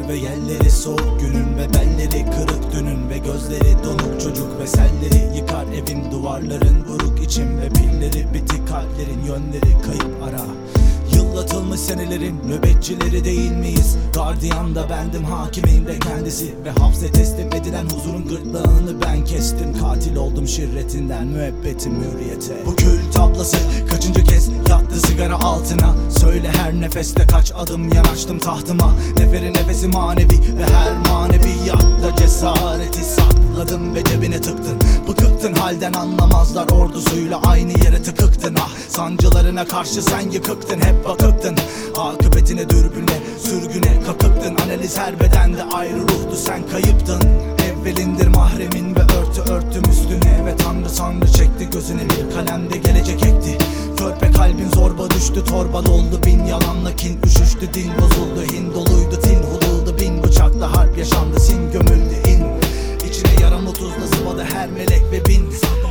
Rüzgar ve yelleri soğuk günün ve belleri kırık dünün ve gözleri donuk çocuk ve selleri yıkar evin duvarların buruk içim ve pilleri bitik kalplerin yönleri kayıp ara. Yıllatılmış senelerin nöbetçileri değil miyiz? Gardiyan da bendim, hakimin de kendisi ve hapse teslim edilen huzurun gırtlağını ben kestim. Katil oldum şirretinden müebbetim hürriyete. Bu kül tablası kaçıncı kez yattı sigara altına? Söyle her nefeste kaç adım yanaştım tahtıma. Neferi nefesi manevi ve her maneviyatta cesareti sakladım ve cebine tıktın. Bıkıktın halden anlamazlar ordusuyla aynı yere tıkıktın. Ah sancılarına karşı sen yıkıktın, hep bakıktın. Akıbetine dürbüne sürgüne kakıktın. Analiz her bedende ayrı ruhtu, sen kayıptın. Evvelindir mahremin ve örtüm üstüne ve tanrı çekti gözüne bir kalemde gelecek ekti. Körpe kalbin zorba düştü, torba doldu bin yalanla kin üşüştü, dil bozuldu, hin doluydu, tin hululdu, bin bıçakla harp yaşandı, sin gömüldü in. İçine yaran otuzla sıvadı her melek ve bin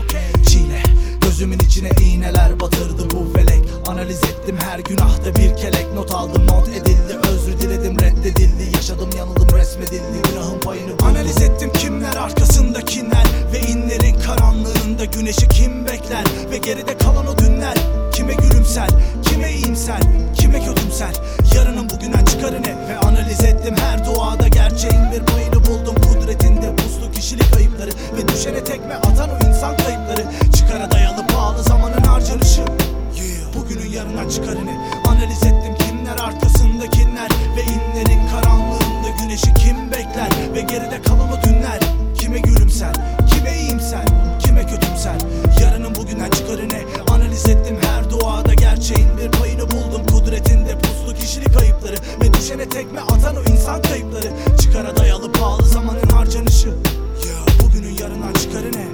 çile. Gözümün içine iğneler batırdı bu felek. Analiz ettim her günahta bir kelek. Not aldım, not edildi, özrü diledim, reddedildi. Yaşadım, yanıldım, resmedildi, günahın payını buldum. Analiz ettim kimler arkasında kinler ve inlerin karanlığında güneşi kim bekler ve geride kalan o dünler. Kime gülümser, kime iyimser, kime kötümser, yarının bugünden çıkarı ne? Ve analiz ettim her duada gerçeğin bir payını buldum. Kudretinde puslu kişilik ayıpları ve düşene tekme atan o insan kayıpları. Çıkara dayalı pahalı zamanın harcanışı. Bugünün yarından çıkarı ne? Analiz ettim kimler arkasında kinler ve inlerin karanlığında güneşi kim bekler ve geride kalan o dünler. Kime gülümser, kime iyimser, kime kötümser, yarının bugünden çıkarı ne? Analiz ettim her duada gerçeğin bir payını buldum. Kudretinde puslu kişilik ayıpları ve düşene tekme atan o insan kayıpları. Çıkara dayalı pahalı zamanın harcanışı. Bugünün yarından çıkarı ne?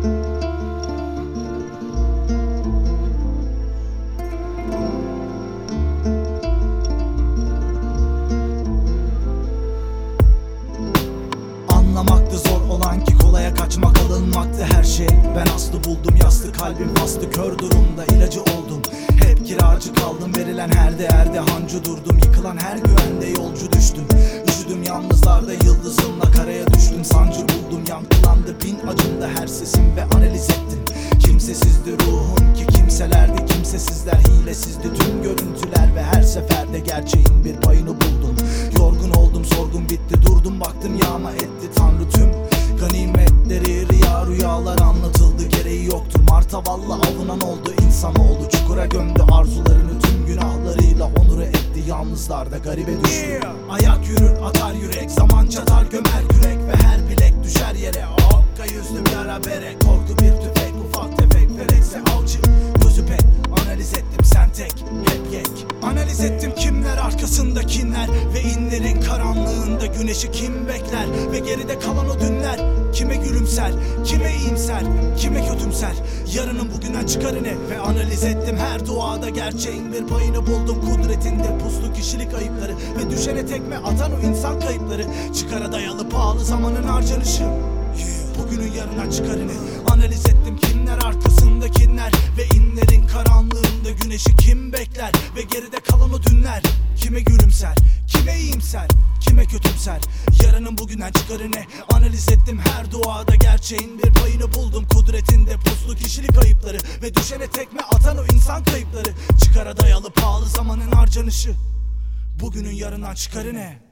Anlamaktı zor olan ki kolaya kaçmak, alınmaktı her şey. Ben aslı buldum, yaslı kalbim bastı, kör durumda ilacı oldum. Hep kiracı kaldım, verilen her değerde hancı durdum. Yıkılan her güvende yolcu düştüm. Üşüdüm yalnızlarda, yıldızımla karaya düştüm. Sancı buldum, yankılandı bin acımda her sesim ve analiz ettim. Kimsesizdi ruhum ki kimselerdi kimsesizler, hilesizdi tüm görüntüler ve her seferde gerçeğin bir payını buldum. Yorgun oldum, sorgun bitti, durdum baktım yağma etti Tanrı tüm ganimetleri. Rüyalar anlatıldı, gereği yoktu. Martavalla avunan oldu insanoğlu, çukura gömdü arzularını tüm günahlarıyla onuru etti. Yalnızlarda garibe düştü. Ayak yürür atar yürek, zaman çatar gömer kürek ve her bilek düşer yere. Okka yüzlüm yara bere, korku bir tüfek, ufak tefek felekse avcı gözü pek. Analiz ettim sen tek, hep yek. Analiz ettim kimler arkasında kinler ve inlerin karanlığında güneşi kim bekler ve geride kalan o dünler. Kime gülümser, kime iyimser, kime kötümser, yarının bugünden çıkarı ne? Ve analiz ettim her duada gerçeğin bir payını buldum. Kudretinde puslu kişilik ayıpları ve düşene tekme atan o insan kayıpları. Çıkara dayalı pahalı zamanın harcanışı. Bugünün yarından çıkarı ne? Analiz ettim kimler arkasında kinler ve inlerin karanlığında güneşi kim bekler ve geride kalan o dünler. Kime gülümser, kime iyimser, kime kötümser, yarının bugünden çıkarı ne? Analiz ettim her duada gerçeğin bir payını buldum. Kudretinde puslu kişilik ayıpları ve düşene tekme atan o insan kayıpları. Çıkara dayalı pahalı zamanın harcanışı. Bugünün yarından çıkarı ne?